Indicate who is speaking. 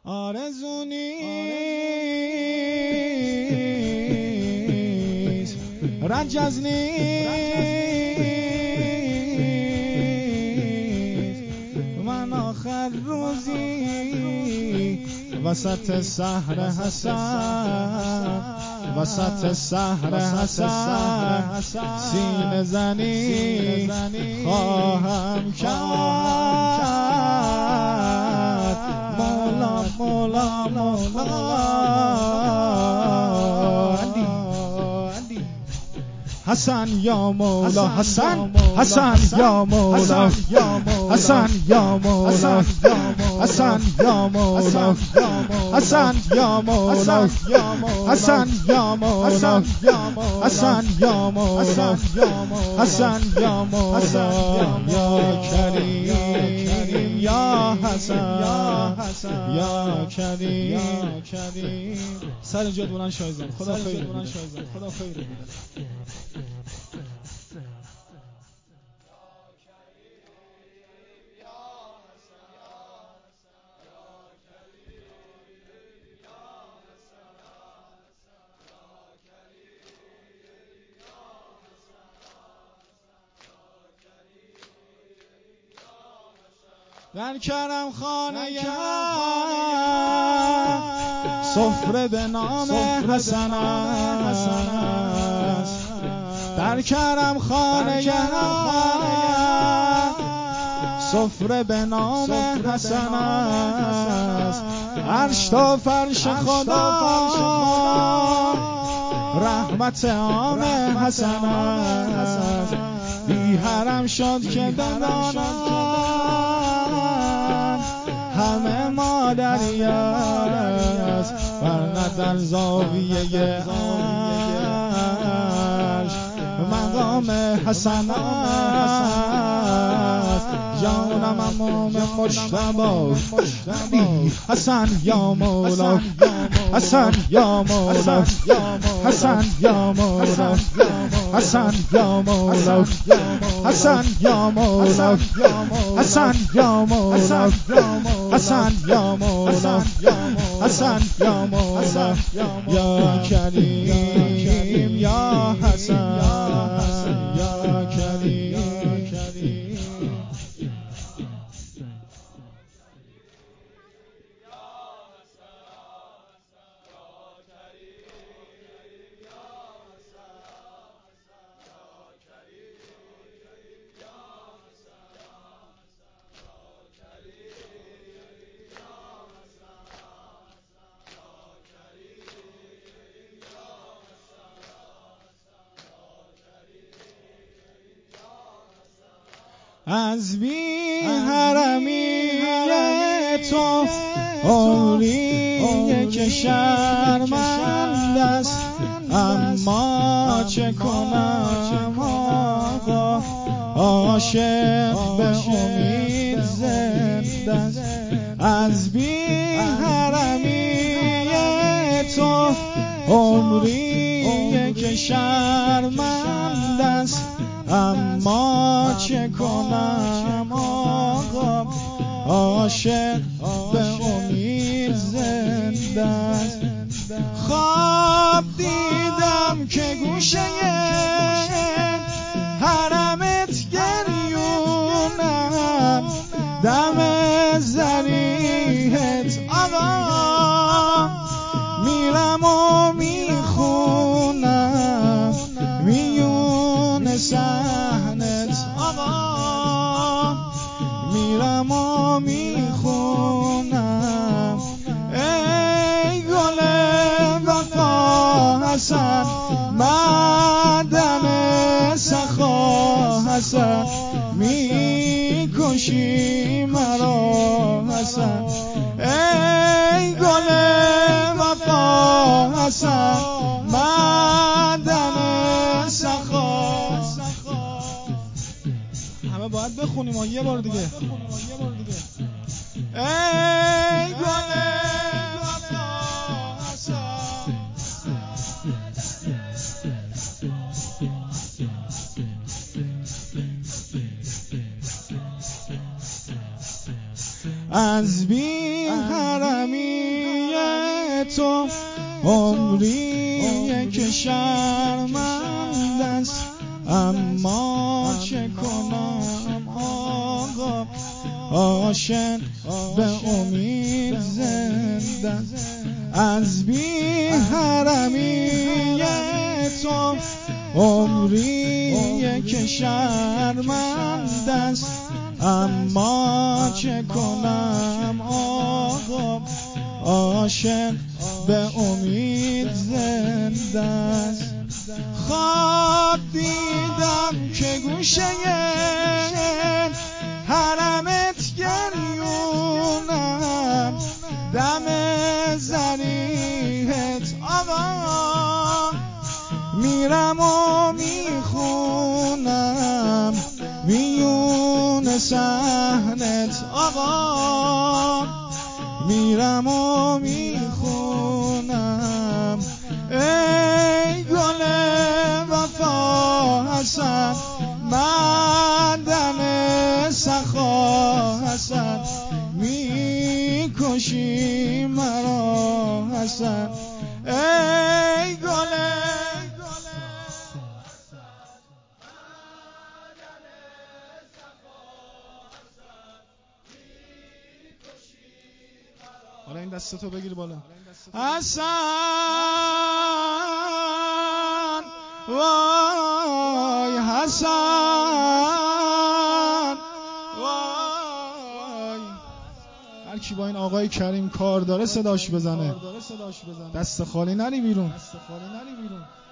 Speaker 1: آرزو نیست رنجز نیست من آخر روزی وسط سحر حسن وسط سحر حسن سینه زنی خواهم کرد مولا مولا مولا حسن یا مولا حسن حسن یا مولا حسن یا مولا حسن یا مولا حسن یا مولا حسن یا مولا حسن یا مولا حسن یا مولا یا کریم یا حسن یا کریم سر جد بلند شایزم خدا خیر خدا خیر بده. در کرم خانه سفره به نام حسن است در کرم خانه سفره به نام حسن است عرش تا فرش خدا رحمت عام حسن است بی حرم شد که بدانم همه مادری است ورنه در زاویه عرش مقام حسن است جانم امام مجتبی حسن یا مولا حسن یا مولا حسن یا مولا حسن یا مولا حسن یا مولا حسن یا مولا حسن یا مولا حسن یا مولا یا کریم یا حسن یا کریم از بی حرمی تو عمری که شرمند است اما چه کنم آقا عاشق به امید زنده است از بی حرمی تو عمری که شرمند است اما چه کنم آقا عاشق به امید زنده است خواب دیدم که گوشه حرمت گریونم دم ضریحت آقا میرم و میخونم میون صحنت آقا میرم و میخونم ای گل وفا حسن معدن سخا حسن میکشی مرا حسن ای گل وفا حسن معدن سخا همه باید بخونیم یه بار دیگه ای گل وفا حسن از بی حرمی تو عمری که شرمنده است، اما چه کنم آقا عاشق به امید زنده. از بی حرمی تو عمری که شرمنده است، اما چه کنم آقا عاشق به امید زنده است. خواب دیدم که گوشه حرمت گریونم، دم ضریحت آقا میرم و میخونم، میون صحنت آقا میرم و میخونم. ای گل وفا حسن، معدن سخا حسن، میکشی مرا حسن. ای گل حالا این دستتو بگیر بالا. حسن وای حسن وای. هر کی با این آقای کریم کار داره صداش بزنه، دست خالی نری بیرون.